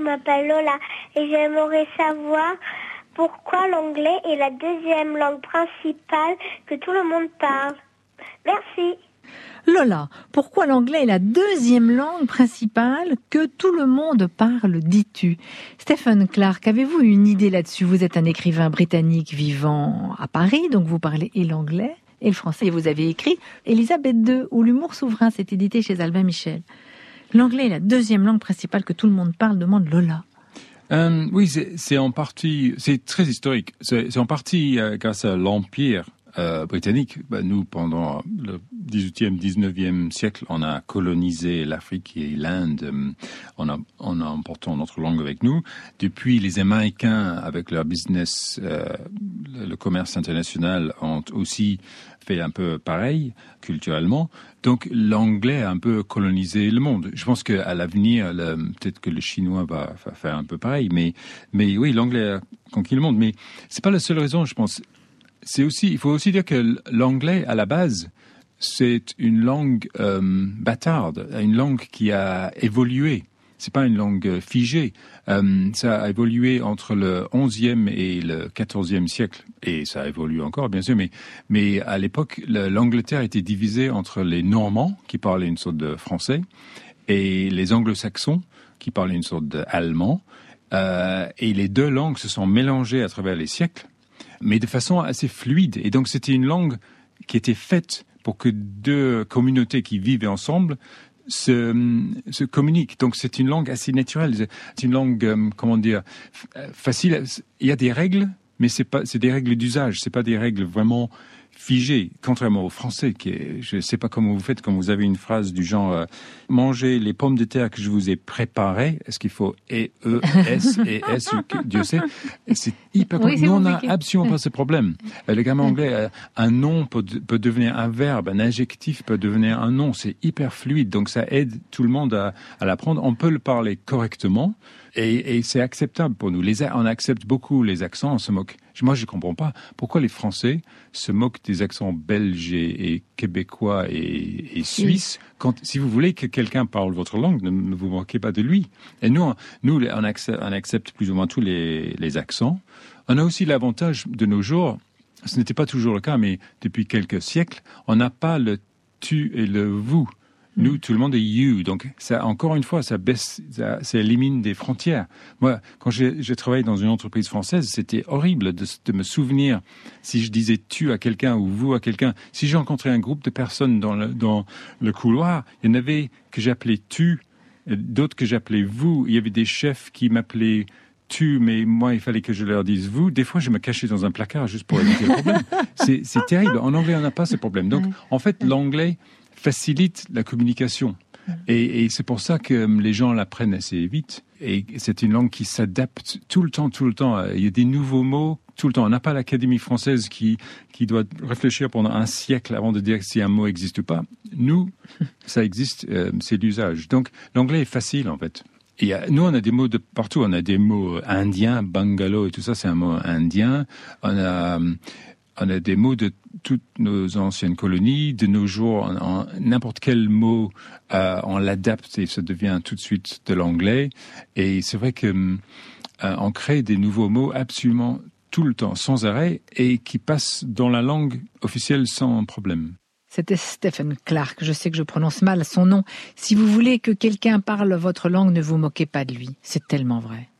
m'appelle Lola et j'aimerais savoir pourquoi l'anglais est la deuxième langue principale que tout le monde parle. Merci. Lola, pourquoi l'anglais est la deuxième langue principale que tout le monde parle, dis-tu? Stephen Clark, avez-vous une idée là-dessus? Vous êtes un écrivain britannique vivant à Paris, donc vous parlez et l'anglais et le français. Et vous avez écrit Élisabeth II ou l'humour souverain, c'est édité chez Albin Michel. L'anglais est la deuxième langue principale que tout le monde parle, demande Lola. Oui, c'est en partie, c'est très historique. C'est en partie grâce à l'Empire britannique. Nous, pendant le 18e, 19e siècle, on a colonisé l'Afrique et l'Inde en emportant notre langue avec nous. Depuis, les Américains, avec leur business, le commerce international, ont aussi fait un peu pareil culturellement. Donc l'anglais a un peu colonisé le monde. Je pense qu'à l'avenir, peut-être que le chinois va faire un peu pareil. Mais oui, l'anglais a conquis le monde. Mais c'est pas la seule raison, je pense. Il faut aussi dire que l'anglais, à la base, c'est une langue bâtarde, une langue qui a évolué. C'est pas une langue figée. Ça a évolué entre le 11e et le 14e siècle. Et ça évolue encore, bien sûr. Mais à l'époque, l'Angleterre était divisée entre les Normands, qui parlaient une sorte de français, et les Anglo-Saxons, qui parlaient une sorte d'allemand. Et les deux langues se sont mélangées à travers les siècles, mais de façon assez fluide. Et donc, c'était une langue qui était faite pour que deux communautés qui vivaient ensemble se communiquent. Donc, c'est une langue assez naturelle. C'est une langue, facile. Il y a des règles, mais c'est des règles d'usage. C'est pas des règles vraiment figées, contrairement au français, je sais pas comment vous faites quand vous avez une phrase du genre mangez les pommes de terre que je vous ai préparées. Est-ce qu'il faut S Dieu sait. C'est hyper compliqué. Nous, on n'a absolument pas ce problème. Le grammar anglais, un nom peut devenir un verbe, un adjectif peut devenir un nom. C'est hyper fluide, donc ça aide tout le monde à l'apprendre. On peut le parler correctement. Et c'est acceptable pour nous. On accepte beaucoup les accents, on se moque. Moi, je comprends pas pourquoi les Français se moquent des accents belges et québécois et suisses. Si vous voulez que quelqu'un parle votre langue, ne vous moquez pas de lui. Et nous, on accepte plus ou moins tous les accents. On a aussi l'avantage de nos jours, ce n'était pas toujours le cas, mais depuis quelques siècles, on n'a pas le tu et le vous. Nous, tout le monde est you. Donc, ça, encore une fois, ça élimine des frontières. Moi, quand j'ai travaillé dans une entreprise française, c'était horrible de me souvenir si je disais tu à quelqu'un ou vous à quelqu'un. Si j'ai rencontré un groupe de personnes dans le couloir, il y en avait que j'appelais tu, d'autres que j'appelais vous. Il y avait des chefs qui m'appelaient tu, mais moi, il fallait que je leur dise vous. Des fois, je me cachais dans un placard juste pour éviter le problème. C'est terrible. En anglais, on n'a pas ce problème. Donc, en fait, l'anglais facilite la communication. Et c'est pour ça que les gens l'apprennent assez vite. Et c'est une langue qui s'adapte tout le temps. Il y a des nouveaux mots tout le temps. On n'a pas l'Académie française qui doit réfléchir pendant un siècle avant de dire si un mot existe ou pas. Nous, ça existe, c'est l'usage. Donc, l'anglais est facile, en fait. Et nous, on a des mots de partout. On a des mots indiens, bungalow et tout ça, c'est un mot indien. On a des mots de toutes nos anciennes colonies. De nos jours, n'importe quel mot, on l'adapte et ça devient tout de suite de l'anglais. Et c'est vrai que on crée des nouveaux mots absolument tout le temps, sans arrêt, et qui passent dans la langue officielle sans problème. C'était Stephen Clark. Je sais que je prononce mal son nom. Si vous voulez que quelqu'un parle votre langue, ne vous moquez pas de lui. C'est tellement vrai.